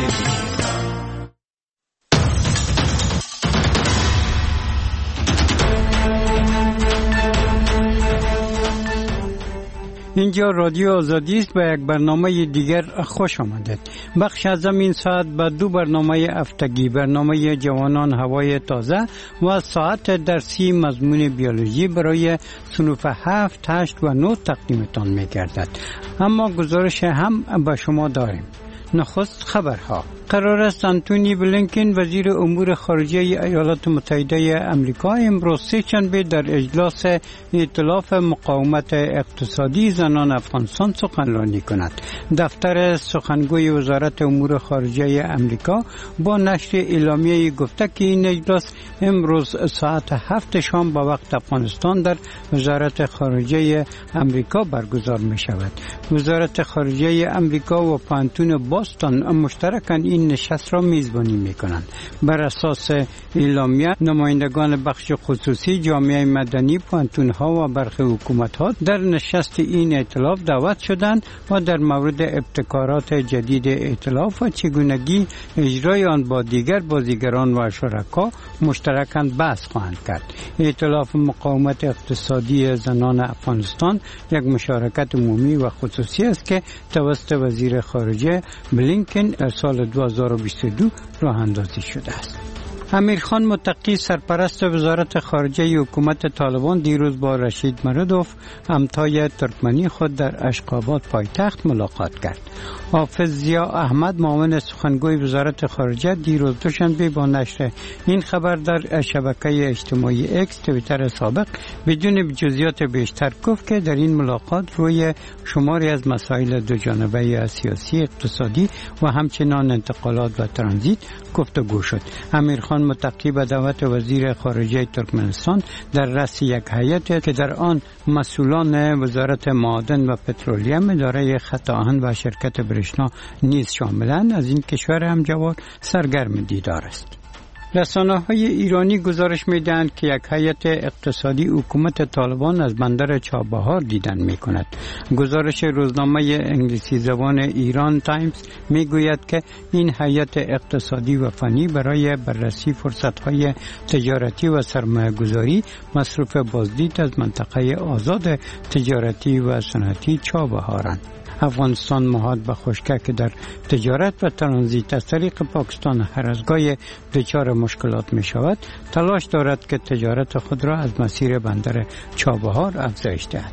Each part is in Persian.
اینجا رادیو آزادی است. به یک برنامه دیگر خوش آمدید. بخش از این ساعت به دو برنامه هفتگی، برنامه جوانان هوای تازه و ساعت درسی مضمون بیولوژی برای صنوف 7، 8 و 9 تقدیمتان می‌گردد. اما گزارش هم به شما داریم. نخست خبرها. قرار است آنتونی بلینکن وزیر امور خارجه ایالات متحده آمریکا امروز سه‌شنبه در اجلاس ائتلاف مقاومت اقتصادی زنان افغانستان سخنرانی کند. دفتر سخنگوی وزارت امور خارجه آمریکا با نشر اعلامیه گفته که این اجلاس امروز ساعت 7 شام به وقت افغانستان در وزارت خارجه آمریکا برگزار می شود. وزارت خارجه آمریکا و پانتون باستون مشترکاً این نشست را میزبانی میکنند. بر اساس اعلامیه نمایندگان بخش خصوصی، جامعه مدنی، پانتونها و برخی حکومت‌ها در نشست این ائتلاف دعوت شدند و در مورد ابتکارات جدید ائتلاف و چگونگی اجرای آن با دیگر بازیگران و شرکا مشترکاً بحث خواهند کرد. ائتلاف مقاومت اقتصادی زنان افغانستان یک مشارکت عمومی و خصوصی است که توسط وزیر خارجه بلینکن در سال 2022 راه اندازی شده است. امیر خان متقی سرپرست وزارت خارجه حکومت طالبان دیروز با رشید مرودوف همتای ترکمنی خود در اشخاباد پایتخت ملاقات کرد. حافظ ضیا احمد معاون سخنگوی وزارت خارجه دیروز دوشنبه با نشر این خبر در شبکه اجتماعی اکس توییتر سابق بدون جزئیات بیشتر گفت که در این ملاقات روی شماری از مسائل دوجانبه سیاسی، اقتصادی و همچنان انتقالات و ترانزیت گفتگو شد. امیر خان متقی به دعوت وزیر خارجه ترکمنستان در رأس یک هیئت که در آن مسئولان وزارت معادن و پترولیم، اداره خط آهن و شرکت برشنا نیز شاملند، از این کشور همجوار سرگرم دیدار است. رسانه‌های ایرانی گزارش می‌دهند که یک هیئت اقتصادی حکومت طالبان از بندر چابهار دیدن می‌کند. گزارش روزنامه انگلیسی زبان ایران تایمز می‌گوید که این هیئت اقتصادی و فنی برای بررسی فرصت‌های تجارتی و سرمایه‌گذاری مصروف بازدید از منطقه آزاد تجارتی و صنعتی چابهارند. افغانستان محال به خشکی که در تجارت و ترانزیت از طریق پاکستان هر از گاهی دچار مشکلات می شود، تلاش دارد که تجارت خود را از مسیر بندر چابهار افزایش دهد.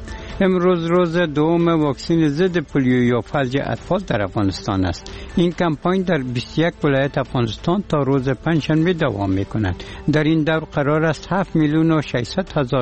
امروز روز دوم واکسن ضد پولیو یا فلج اطفال در افغانستان است. این کمپاین در 21 ولایت افغانستان تا روز پنجشنبه دوام می‌کند. در این دور قرار است 7,600,000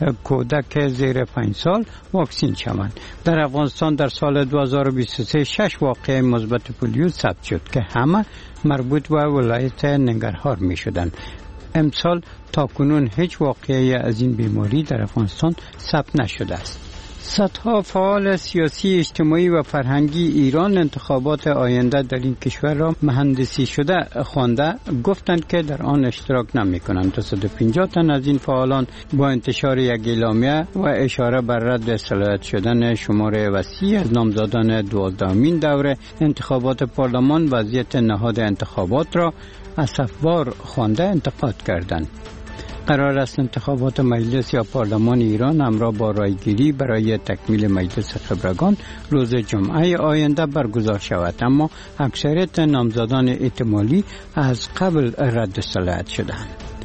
کودک زیر 5 سال واکسین شوند. در افغانستان در سال 2023 6 واقعه مثبت پولیو ثبت شد که همه مربوط به ولایت ننگرهار می‌شدند. امسال تاکنون هیچ واقعه از این بیماری در افغانستان ثبت نشده است. صدها فعال سیاسی، اجتماعی و فرهنگی ایران انتخابات آینده در این کشور را مهندسی شده خوانده گفتند که در آن اشتراک نمی کنند. 250 تن از این فعالان با انتشار یک اعلامیه و اشاره بر رد صلاحیت شدن شمار وسیع از نامزدان 12مین دوره انتخابات پارلمان وضعیت نهاد انتخابات را اسفبار خوانده انتقاد کردند. قرار است انتخابات مجلس یا پارلمان ایران همراه با رایگیری برای تکمیل مجلس خبرگان روز جمعه آینده برگزار شود، اما اکثریت نامزدان احتمالی از قبل رد صلاحیت شدند.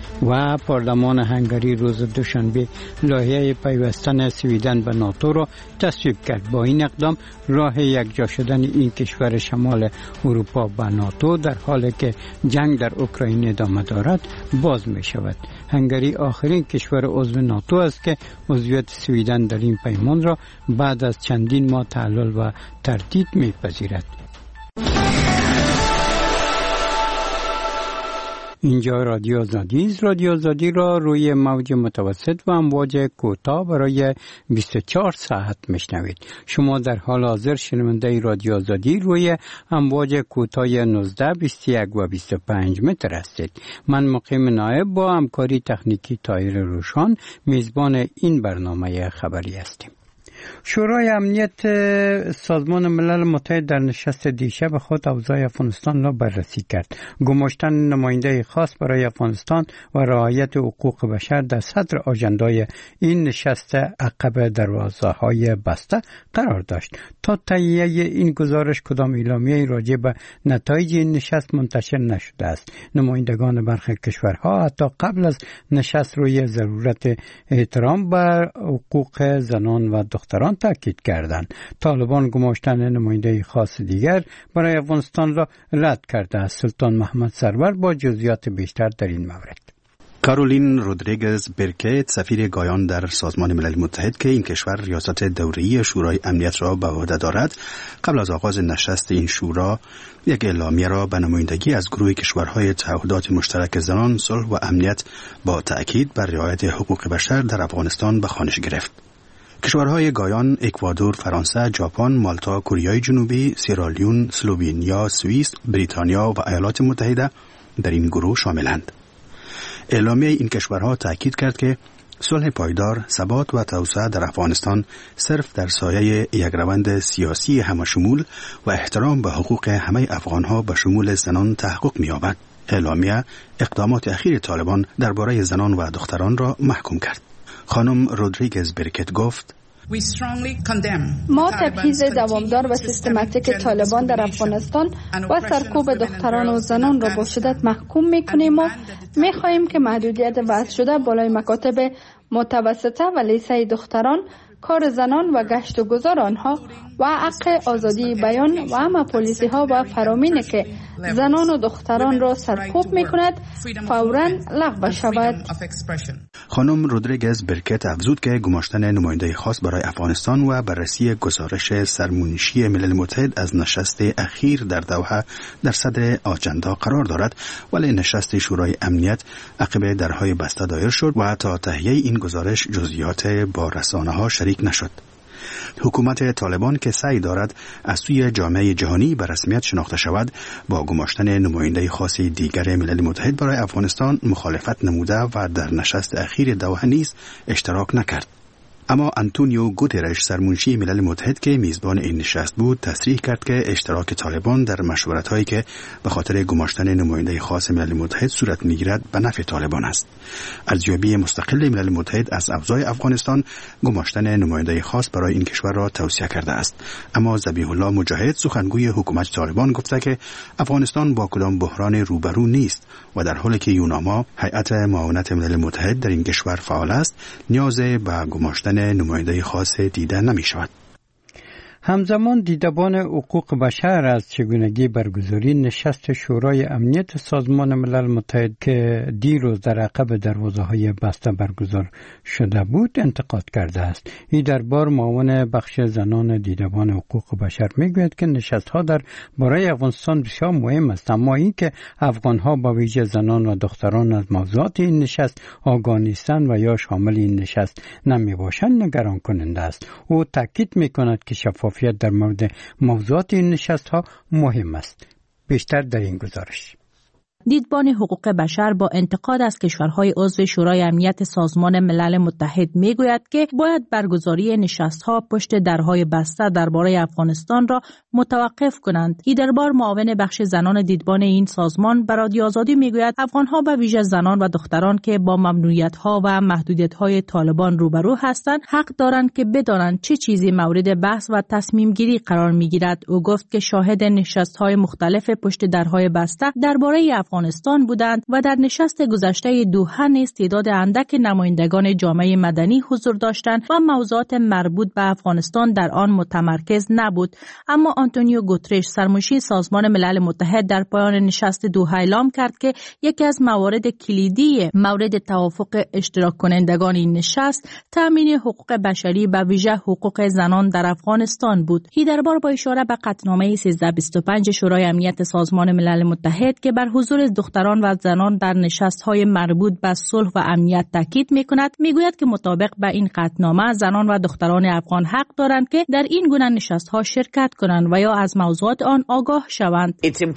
و پارلمان هنگری روز دوشنبه لایحه پیوستن سویدن به ناتو را تصویب کرد. با این اقدام راه یکجا شدن این کشور شمال اروپا به ناتو در حالی که جنگ در اوکراین ادامه دارد باز می شود. هنگری آخرین کشور عضو ناتو است که عضویت سویدن در این پیمان را بعد از چندین ماه تعلل و تردید می پذیرد. اینجا رادیو آزادی است. رادیو آزادی را روی موج متوسط و امواج کوتاه برای 24 ساعت میشنوید. شما در حال حاضر شنونده رادیو آزادی روی امواج کوتاه 19، 21 و 25 متر هستید. من مقیم نایب با همکاری تکنیکی طاهر روشان میزبان این برنامه خبری هستیم. شورای امنیت سازمان ملل متحد در نشست دیشب خود اوضاع افغانستان را بررسی کرد. گماشتن نماینده خاص برای افغانستان و رعایت حقوق بشر در صدر آژندای این نشست عقب دروازه‌های بسته قرار داشت. تا تهیه این گزارش کدام اعلامیه‌ای راجع به نتایج این نشست منتشر نشده است. نمایندگان برخی کشورها حتی قبل از نشست روی ضرورت احترام بر حقوق زنان و دختران تاکید کردند. طالبان گماشتن نماینده خاص دیگر برای افغانستان را رد کرده است. سلطان محمد سرور با جزئیات بیشتر در این مورد. کارولین رودریگز برکت، سفیر گایان در سازمان ملل متحد که این کشور ریاست دوره‌ای شورای امنیت را به عهده دارد، قبل از آغاز نشست این شورا یک اعلامیه را به نمایندگی از گروه کشورهای تعهدات مشترک زنان، صلح و امنیت با تأکید بر رعایت حقوق بشر در افغانستان به خوانش گرفت. کشورهای گایان، اکوادور، فرانسه، ژاپن، مالتا، کره جنوبی، سیرالیون، اسلوونیا، سوئیس، بریتانیا و ایالات متحده در این گروه شاملند. اعلامیه این کشورها تأکید کرد که صلح پایدار، ثبات و توسعه در افغانستان صرف در سایه یک روند سیاسی همشمول و احترام به حقوق همه افغانها به شمول زنان تحقق می‌یابد. اعلامیه اقدامات اخیر طالبان درباره زنان و دختران را محکوم کرد. خانم رودریگز برکت گفت: ما تبعیض دوامدار و سیستماتیک طالبان در افغانستان و سرکوب دختران و زنان را با شدت محکوم می‌کنیم و می‌خواهیم که محدودیت وضع شده بالای مکاتب متوسطه و لیسه دختران، کار زنان و گشت و گذار آنها و حق آزادی بیان و همه پالیسی ها و فرامینی که زنان و دختران را سرکوب می کند فوراً لغو شود. خانم رودریگز برکت افزود که گماشتن نماینده خاص برای افغانستان و بررسی گزارش سرمنشی ملل متحد از نشست اخیر در دوحه در صدر آجندا قرار دارد، ولی نشست شورای امنیت عقب درهای بسته دایر شد و تا تهیه این گزارش جزئیات با رسانه‌ها شریک نشد. حکومت طالبان که سعی دارد از سوی جامعه جهانی به رسمیت شناخته شود، با گماشتن نماینده خاص دیگر ملل متحد برای افغانستان مخالفت نموده و در نشست اخیر دوحه نیز اشتراک نکرد. اما آنتونیو گوترش، سرمنشی ملل متحد که میزبان این نشست بود، تصریح کرد که اشتراک طالبان در مشورت‌هایی که به خاطر گماشتن نماینده خاص ملل متحد صورت می‌گیرد به نفع طالبان است. ارزیابی مستقل ملل متحد از اوضاع افغانستان گماشتن نماینده خاص برای این کشور را توصیه کرده است. اما ذبیح الله مجاهد، سخنگوی حکومت طالبان، گفته که افغانستان با کدام بحران روبرو نیست و در حالی که یوناما، هیئت معاونت ملل متحد در این کشور فعال است، نیاز به گماشتن نماینده خاص دیده نمی شود. همزمان دیدبان حقوق بشر از چگونگی برگزاری نشست شورای امنیت سازمان ملل متحد که دیروز در عقب دروازه‌های بسته برگزار شده بود انتقاد کرده است. این دربار معاون بخش زنان دیدبان حقوق بشر میگوید که نشست‌ها در برای افغانستان بسیار مهم است، اما این که افغان‌ها با ویژه زنان و دختران از موضوعات این نشست آگاه نیستند و یا شامل این نشست نمی‌باشند نگران کننده است. او تاکید می‌کند که شفافیت در مورد موضوعات این نشست ها مهم است. بیشتر در این گزارش. دیدبان حقوق بشر با انتقاد از کشورهای عضو شورای امنیت سازمان ملل متحد میگوید که باید برگزاری نشست‌ها پشت درهای بسته درباره افغانستان را متوقف کنند. این دربار معاون بخش زنان دیدبان این سازمان به رادیو آزادی میگوید افغان‌ها به ویژه زنان و دختران که با ممنوعیت‌ها و محدودیت‌های طالبان روبرو هستند حق دارند که بدانند چه چیزی مورد بحث و تصمیم گیری قرار میگیرد. او گفت که شاهد نشست‌های مختلف پشت درهای بسته درباره افغانستان بودند و در نشست گذشته دوحه نیز تعداد اندک نمایندگان جامعه مدنی حضور داشتند و موضوعات مربوط به افغانستان در آن متمرکز نبود. اما آنتونیو گوترش، سرمنشی سازمان ملل متحد، در پایان نشست دوحه اعلام کرد که یکی از موارد کلیدی مورد توافق اشتراک کنندگان این نشست تامین حقوق بشری به ویژه حقوق زنان در افغانستان بود. این دربار با اشاره به قطعنامه 1325 شورای امنیت سازمان ملل متحد که بر حضور از دختران و زنان در نشست‌های مربوط به صلح و امنیت تاکید می‌کند. می‌گوید که مطابق به این قطعنامه زنان و دختران افغان حق دارند که در این گونه نشست‌ها شرکت کنند و یا از موضوعات آن آگاه شوند.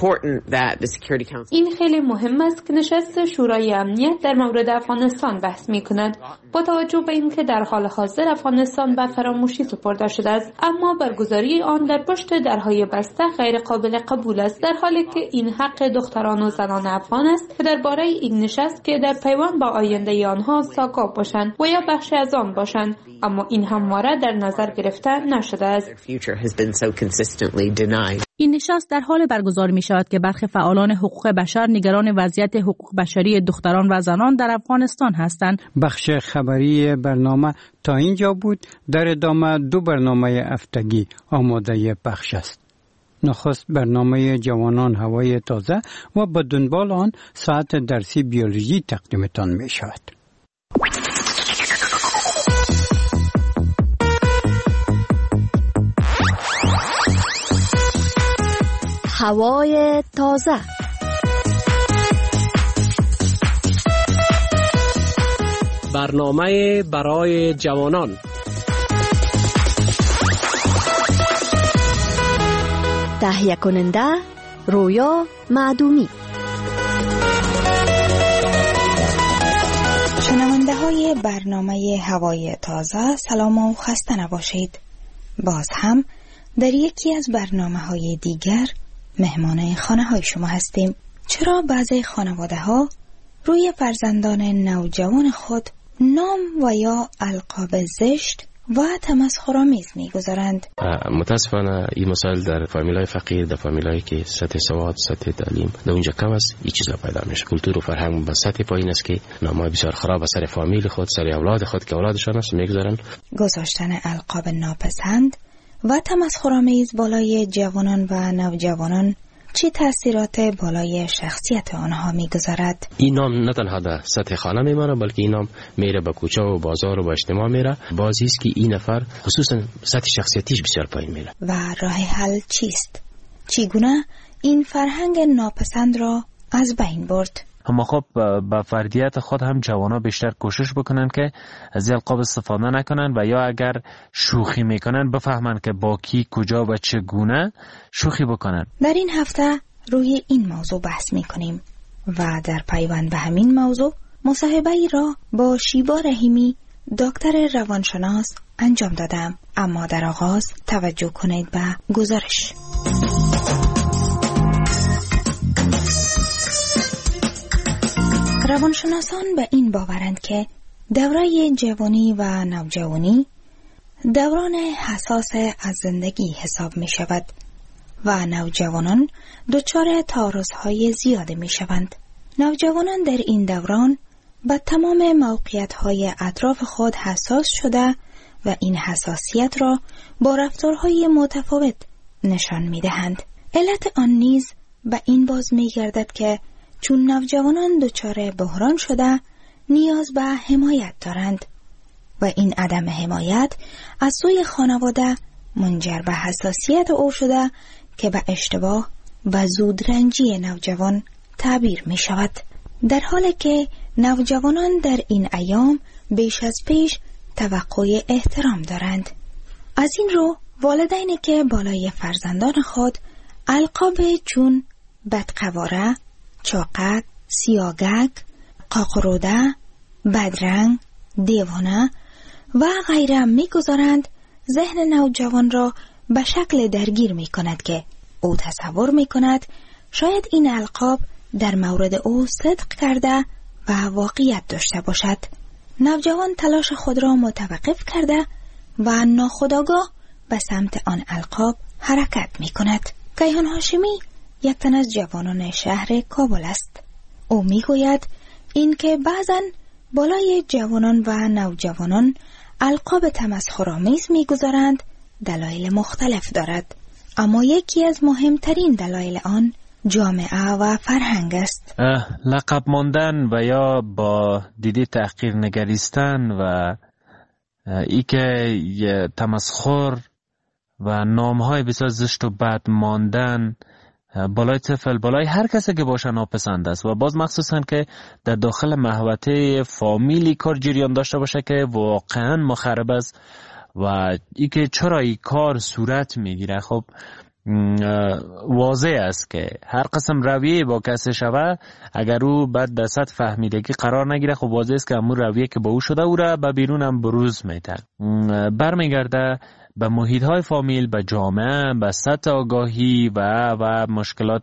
این خیلی مهم است که نشست شورای امنیت در مورد افغانستان بحث می‌کند. با توجه به اینکه در حال حاضر افغانستان به فراموشی سپرده شده است، اما برگزاری آن در پشت درهای بسته غیر قابل قبول است، در حالی که این حق دختران و زنان افغان است که درباره این نشست که در پیوند با آینده آنها ساکاب باشند و یا بخشی از آن باشند، اما این همواره در نظر گرفته نشده است. این نشست در حال برگزار می شود که برخی فعالان حقوق بشر نگران وضعیت حقوق بشری دختران و زنان در افغانستان هستند. بخش خبری برنامه تا اینجا بود. در ادامه 2 برنامه هفتگی آماده پخش است. نخست برنامه جوانان هوای تازه و به دنبال آن ساعت درسی بیولوژی تقدیمتان می شود. هوای تازه. برنامه برای جوانان. تهیه کننده رویا معدومی. شنونده های برنامه هوای تازه، سلام و خسته نباشید. باز هم در یکی از برنامه های دیگر مهمان خانه های شما هستیم. چرا بعضی خانواده ها روی فرزندان نوجوان خود نام و یا القاب زشت و تمسخرآمیز می‌گذارند؟ متاسفانه این مسائل در فامیل‌های فقیر، در فامیل‌هایی که سطح سواد، سطح تعلیم در اونجا کم است، این چیزا پیدا میشه. کلتور و فرهنگ به سطح پایین است که نام‌های بسیار خراب از سر فامیل خود، سر اولاد خود که اولادشان است می‌گذارند. گذاشتن القاب ناپسند و تمسخرآمیز بالای جوانان و نوجوانان چه تأثیرات بالای شخصیت آنها می‌گذارد؟ این نام نه تنها در سطح خانه میمانه، بلکه این نام میره به کوچه و بازار و به اجتماع میره. بازی است که این نفر خصوصا سطح شخصیتیش بسیار پایین میره. و راه حل چیست؟ چگونه این فرهنگ ناپسند را از بین برد؟ اما خب با فردیت خود هم جوانا بیشتر کوشش بکنن که از القاب استفاده نکنن و یا اگر شوخی میکنن بفهمن که با کی، کجا و چگونه شوخی بکنن. در این هفته روی این موضوع بحث میکنیم و در پیوند به همین موضوع مصاحبه‌ای را با شیبا رحیمی دکتر روانشناس انجام دادم. اما در آغاز توجه کنید به گزارش. روانشناسان به این باورند که دوره جوانی و نوجوانی دوران حساس از زندگی حساب می شود و نوجوانان دچار تعارض‌های زیاد می شوند. نوجوانان در این دوران به تمام موقعیت‌های اطراف خود حساس شده و این حساسیت را با رفتارهای متفاوت نشان می دهند. علت آن نیز به این باز می گردد که چون نوجوانان دچار بحران شده نیاز به حمایت دارند و این عدم حمایت از سوی خانواده منجر به حساسیت او شده که به اشتباه و زودرنجی نوجوان تعبیر می شود. در حالی که نوجوانان در این ایام بیش از پیش توقع احترام دارند. از این رو والدینی که بالای فرزندان خود القاب چون بدقواره، چاقک، سیاگک، قاقروده، بدرنگ، دیوانه و غیره می‌گذارند، ذهن نوجوان را به شکل درگیر می‌کند که او تصور می‌کند شاید این القاب در مورد او صدق کرده و واقعیت داشته باشد. نوجوان تلاش خود را متوقف کرده و ناخودآگاه به سمت آن القاب حرکت می‌کند. کیهان هاشمی یک تن از جوانان شهر کابل است. او میگوید اینکه بعضن بالای جوانان و نوجوانان القاب تمسخرآمیز میگذارند دلایل مختلف دارد، اما یکی از مهمترین دلایل آن جامعه و فرهنگ است. لقب ماندن و یا با دیده تحقیر نگریستن و ای که تمسخر و نامهای بسیار زشت و بد ماندن بالای طفل، بالای هر کسی که باشه ناپسند است و باز مخصوصا که در داخل محوطه فامیلی کار جریان داشته باشه که واقعا مخرب است و ای که چرا این کار صورت میگیره. خب واضح است که هر قسم رویه با کسی شوه اگر او بعد در سطح فهمیدگی قرار نگیره، خب واضح است که همون رویه که با او شده او را به بیرون هم بروز میده، برمیگرده به محیط های فامیل، به جامعه، به سطح آگاهی و مشکلات